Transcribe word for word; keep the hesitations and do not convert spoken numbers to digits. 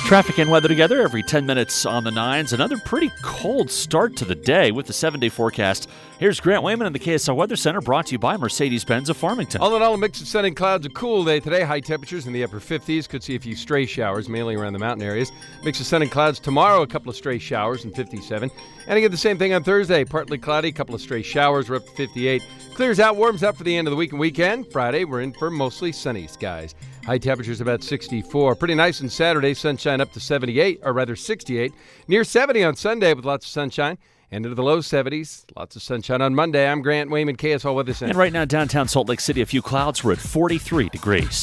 Traffic and weather together every ten minutes on the nines. Another pretty cold start to the day with the seven-day forecast. Here's Grant Wayman in the K S L Weather Center, brought to you by Mercedes-Benz of Farmington. All in all, a mix of sun and clouds, a cool day today. High temperatures in the upper fifties. Could see a few stray showers, mainly around the mountain areas. Mix of sun and clouds tomorrow, a couple of stray showers in fifty-seven. And again, the same thing on Thursday. Partly cloudy, a couple of stray showers. We're up to fifty-eight. Clears out, warms up for the end of the week and weekend. Friday, we're in for mostly sunny skies. High temperatures about sixty-four. Pretty nice on Saturday. Sunshine up to seventy-eight, or rather sixty-eight. Near seventy on Sunday with lots of sunshine. And into the low seventies. Lots of sunshine on Monday. I'm Grant Wayman, K S L Weather Center. And right now, downtown Salt Lake City, a few clouds. We're at forty-three degrees.